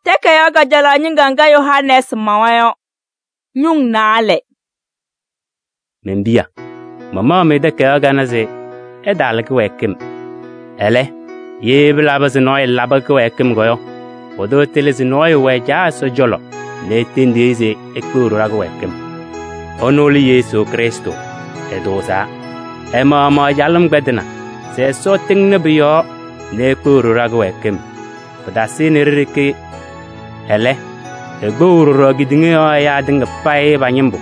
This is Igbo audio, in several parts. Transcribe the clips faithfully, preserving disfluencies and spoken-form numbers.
teke yo ga jala nyinganga Yohanes mawayo nyung nale membia mama me de ka ga na ze e dal ke wekim ele ye bla ba ze noy la ba ke wekim go yo odo tele ze noy we ja so jolo le tindi ze e ko ra go wekim onoli Yesu Kristo e dosa e mama jalum bedna se so ting ne biyo ne ko ra go wekim pada sin rike ele e go ro gidinge ya dinga pai ba nyimbo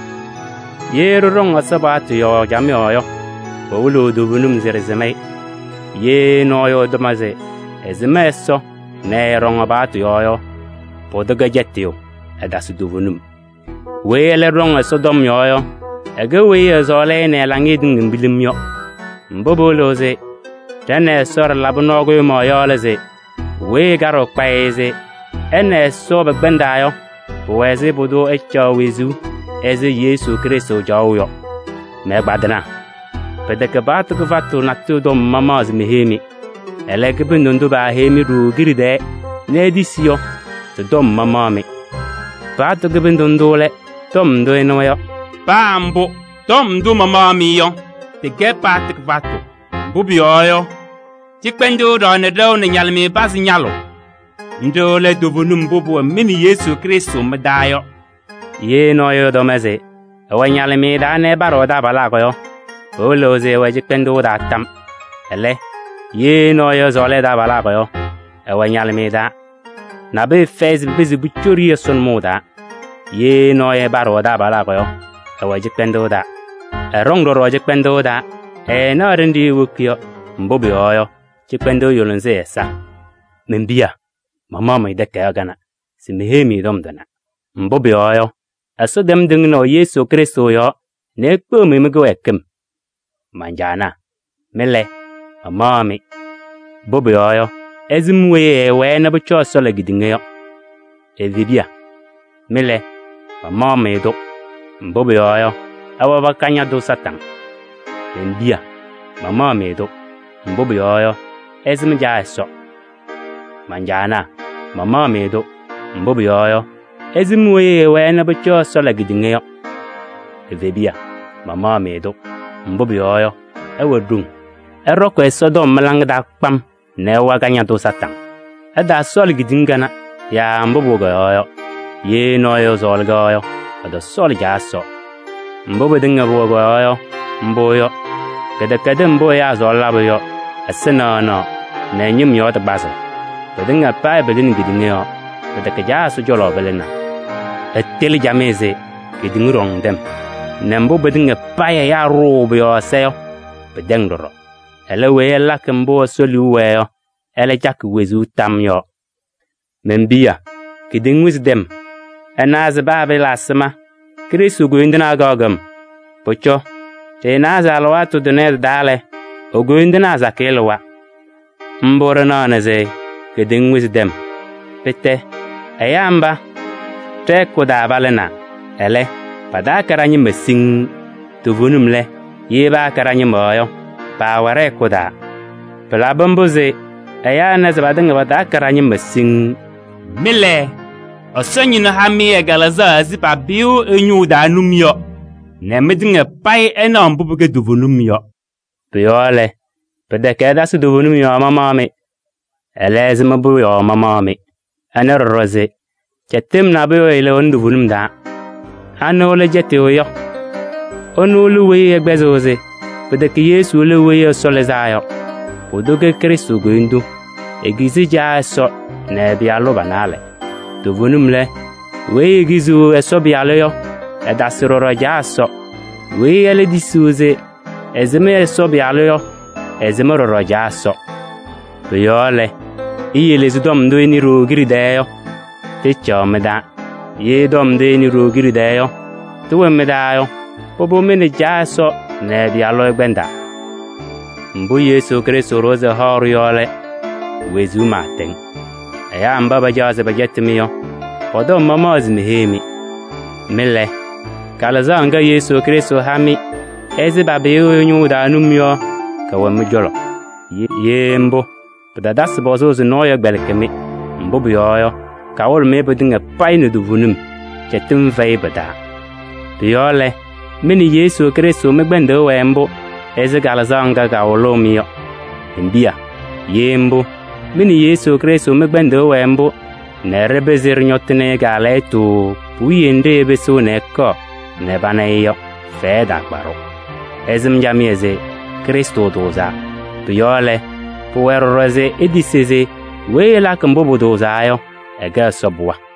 ye rong asabatu yo jamyo yo bawlo do bunum zerzemai ye no yo domaze ezmeso ne rong abatu yo yo podaga jetio edasu do bunum we le rong sodom yo yo ege we zole ne langi dingin bilim yo mboboloze tane sor labno go mo yo leze we garo paeze ene so be bendayo weze bodo echo wezu eze Yesu Kristo jawo me gbadana pedeke batu ko fatu na todo mama z mehemi eleke bindondo ba hemi ru giride ne disio to dom mama me batu ko bindondo le tom do eno yo pambo tom do mama mi yo te ge batu ko fatu bubi yo tikpendo do ne do ne nyalmi bas nyalo ndo le do vonum bobo mini Yesu Kristo medayo ye no yo domeze awanyale mi da ne baro da bala ko yo oloze wajikendo da tam ele ye no yo zole da bala ko yo awanyale mi da na be fez bizi buchuri son moda ye no ye baro da bala ko yo awajikendo da rong do wajikendo da e na rendi wukyo mbobi yo chikendo yolonze sa membia mama mai da kaya gana simehemi domdana mbobi yo aso dem ding no Yesu Kristo yo ne kpo me me go ekem manjana mele amami bobo yo ezimwe e we na bucho so la gidinge yo evibia mele amami do bobo yo awa bakanya do satan embia amami do bobo yo ezim ja so manjana amami do bobo yo ezimwe we na bucho so la gidinge yo evibia mama medo mbobi yo ewodun eroko esodom malangda pam ne waganya do satan ada sol gidingana ya mbobo go yo ye no yo zol go yo ada sol jaso mbobo dinga bo go yo mboyo kada kada mbo ya zol labo yo asena no ne nyim yo ta baso dinga pa bedin gidinge yo kada ka jaso jolo belena etel jameze gidingurong dem nembo bedinga paya ya robo yo seyo bedengdoro ele we la kembo soli we yo ele jak wezu tam yo membia kiding wisdom enaz babela sma Kristo go indina gogam pocho te naza lwatu dune dale ogo indina zakelwa mbora na naze kiding wisdom pete ayamba te koda balena ele pada karanyi mesing tuvunum le yeba karanyi moyo pa ware koda pela bamboze aya na zabadanga pada karanyi mesing mile osonyi no hami egalaza zipa biu enyu da numyo ne medinga pai ena mbubuge duvunum yo piole pede keda su duvunum yo mama me eleze mabu yo mama me ana roze chetem na biyo ile on duvunum da ano le jete yo onu lu we egbezoze pede ke Yesu le we so le zayo odoge Kristo go ndu egizi ja so na bia lo banale to vonumle we egizu eso bia le yo edasiroro ja so we ele disuze ezeme eso bia le yo ezeme roro ja so yole iyele zudom ndo ni ro giride yo te chomeda ye dom de ni ro giride yo tuwe medayo bobo mene jaso ne bia lo gbenda mbu Yesu Kristo roze horu yole wezu maten aya mbaba jaze bajetmi yo odo mama azmihemi mele kala zanga Yesu Kristo hami ezi babe yo nyuda numyo ka wamjolo ye mbo pada das bozo no yo belkemi mbo biyo ka wol me bedinga paine du vunum chetum vei beda biole mini Yesu Kristo megbende wembo eze galazanga ga wolomio mbia yembo mini Yesu Kristo megbende wembo nerebezir nyotne galeto puyende beso neko nebaneyo feda gbaro ezim jamieze Kristo doza biole puwerroze ediseze wela kambobo doza yo ega sobwa